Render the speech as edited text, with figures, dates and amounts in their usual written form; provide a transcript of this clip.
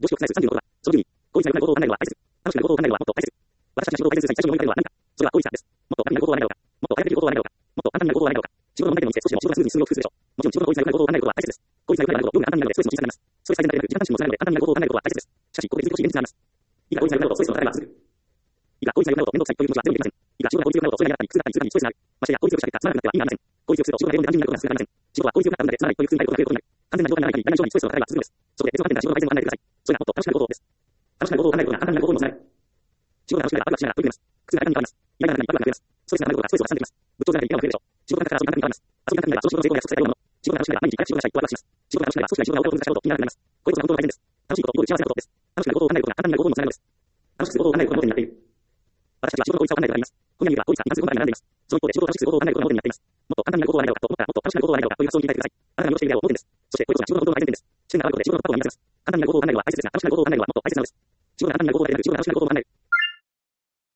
動詞を記載する36は、その順に、行為にされる行動を考えるのは大切。楽しくなる行動を考えるのはもっと大切。私たちが仕事を大切にする際に最初に思い浮かべるのは何か。それは行為さです。もっと楽になる行動を考えるのか。もっと早くできる行動を考えるのか。もっと簡単になる行動を考えるのか。仕事の中での店、少しでも仕事がスムーズに進むよう工夫するでしょう。もちろん仕事の行為にされる行動を考えることは大切です。行為にされることが簡単になるので、ストレスも小さくなります。ストレス改善だけでなく、時間短縮もつながるので、簡単になる行動を考えることは大切です。しかし、ここで続きをし現実になります。以下、行為にされること、ストレスの高いは続く。以下、行為にされること、面倒くさいという気持ちはゼロにできません。以下、仕事が効率よくなること、それなりになったり、苦痛だったり、通過に、ストレスがある。ましてや、効率よくした結果、つまらなくなっては意味がありません。効率よくすると、仕事が量で単純になることが少なくなりません。仕事は効率よくなったので、つまらないという苦痛になることが増えることになる。完全な状態がない限り、大なり小なりストレスの高いは続くのです。そこで、別の観点から仕事の改善を考えてください。それがもっと楽しくなる行動です。楽しくなる行動を考えることが簡単になる行動にもつながる。仕事が楽しくなれば、ワクワクしながら取り組めます。苦痛が簡単に変わります。イライラな中にワクワクが増えます。ストレスが溜まることがストレスを発散できます。仏頂面で意見が増えるでしょう。仕事が楽しくなれば遊びが簡単に変わります。遊びが簡単になれば、その仕事の成功や約束されたようなもの。仕事が楽しくなれば、毎日早く仕事がしたいとワクワクします。仕事が楽しくなれば、少しが仕事が多く難しいこと気にならなくなります。こういうことが本当の改善です。楽しいことイコール幸せなことです。楽しくなる行動を考えることが簡単になる行動にもつながるのです。楽しくする行動を考えることが盲点になっている。私たちは仕事の効率化を考えております。今夜には効率化、今すぐ問題が並んでいます。その一方で仕事を楽しくする行動を考えることが盲点になっています。もっと簡単になる行動を考えようかと思ったら、もっと楽しくなる行動を考えようかという発想に切り替えてください。あなたが利用している例は盲点です。そして、こういうことが仕事の本当の改善点です。視点が悪いことで仕事の突破を見出せます。簡単になる行動を考えるのは大切ですが、楽しくなる行動を考えるのはもっと大切なのです。仕事が簡単になる行動だけでなく、仕事が楽しくなる行動を考える。